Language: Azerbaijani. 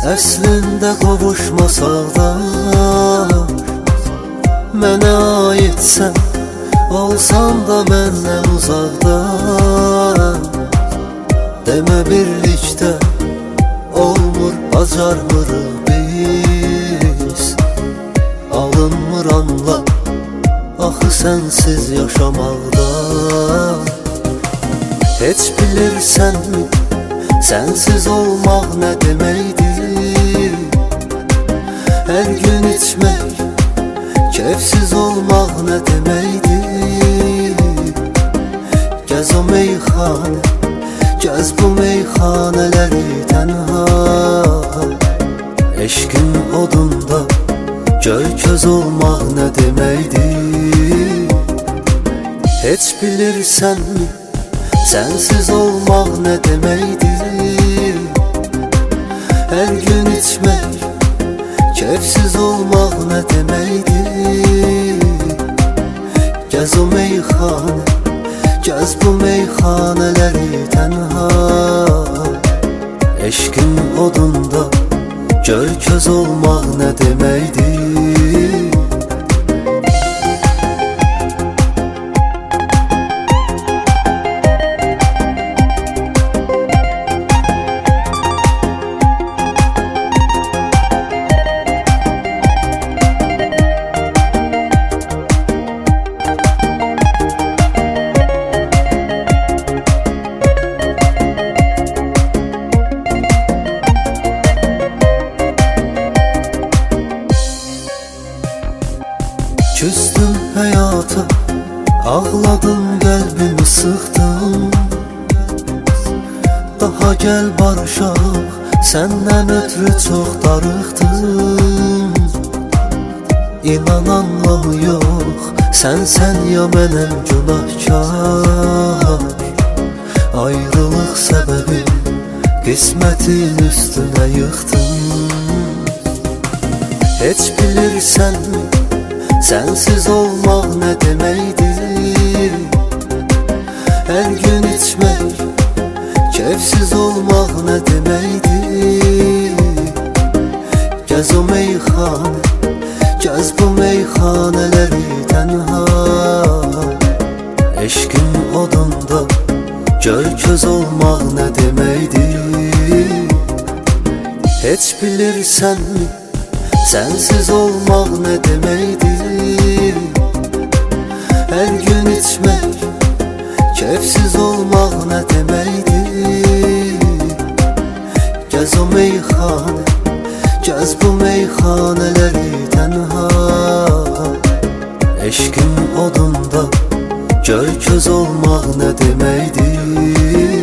Əslində qovuşmasaq da mənə aidsən, olsan da məndən uzaqda. Demə birlikdə olmur, bacarmırıq biz. Alınmır anla, axı sənsiz yaşamaqda. Heç bilirsənmi, sənsiz olmaq nə deməkdir? Hər gün içmək, keyfsiz olmaq nə deməkdir? Gəz o meyxanə, gəz bu meyxanələri tənha. Eşqin odunda göy-köz olmaq nə deməkdir? Heç bilirsənmi, sənsiz olmaq nə deməkdir? Hər gün içmək, keyfsiz olmaq nə deməkdir? Gəz o meyxanə, gəz bu meyxanələri tənha. Eşqin odunda göy-köz olmaq nə deməkdir? Küstüm həyata, ağladım, qəlbimi sıxdım. Daha gəl barışaq, səndən ötürü çox darıxdım. İnan anlamı yox, sən ya mənəm günahkar. Ayrılıq səbəbi qismətin üstünə yıxdım. Heç bilirsənmi, sənsiz olmaq nə deməkdir? Hər gün içmək, keyfsiz olmaq nə deməkdir? Gəz o meyxanə, gəz bu meyxanələri tənha. Eşqin odunda göy-köz olmaq nə deməkdir? Heç bilirsənmi, sənsiz olmaq nə deməkdir? Hər gün içmək, keyfsiz olmaq nə deməkdir? Gəz o meyxanə, gəz bu meyxanələri tənha. Eşqin odunda göy-köz olmaq nə deməkdir?